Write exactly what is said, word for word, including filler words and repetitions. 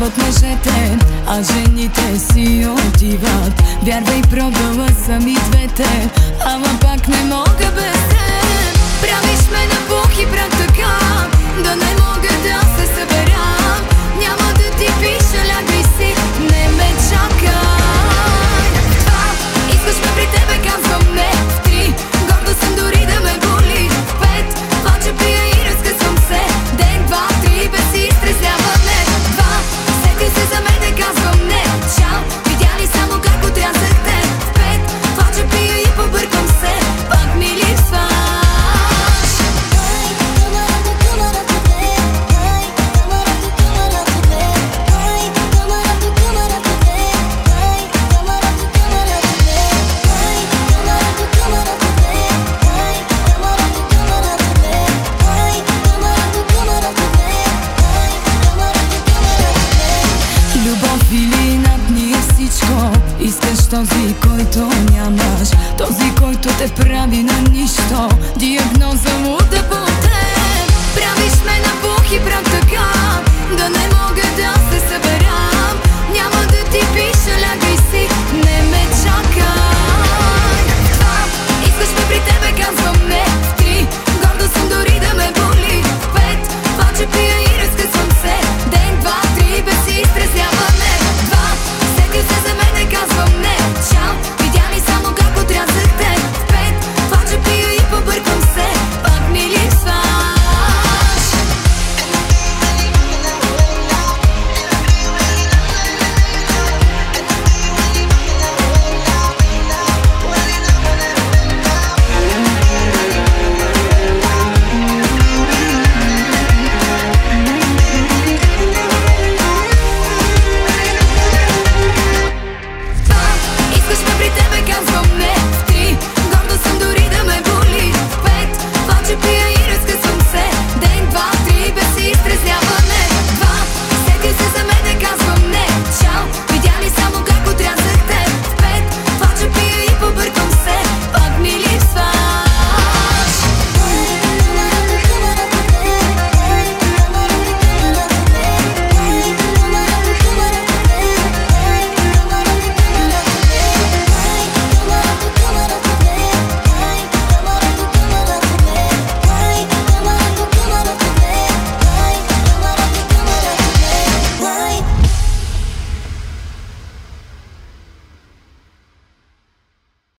Отиват мъжете, а жените си отиват. Вярвай, пробвала съм и двете, ама пак не мога без теб. Правиш ме на пух и прах така, да не мога да се събера. Няма да ти пиша, лягай си, не ме чакай. В два, искаш ме при тебе, казвам не. В три, горда съм дори да ме боли. В пет, плача, пия и разкъсвам се. Ден, два, три, без си изтреснява не. Два, сети се за мене, казвам не. Чао, видя ли само как отрязахте? В пет, плача, пия и побърквам се. Пак ми липсваш. Любов или над ние всичко. Искаш този, който нямаш, този, който те прави на нищо. Диагноза му да по теб. Правиш ме на пух и прах така, да не мога да се съберам. Няма да ти пиша, лягай си, не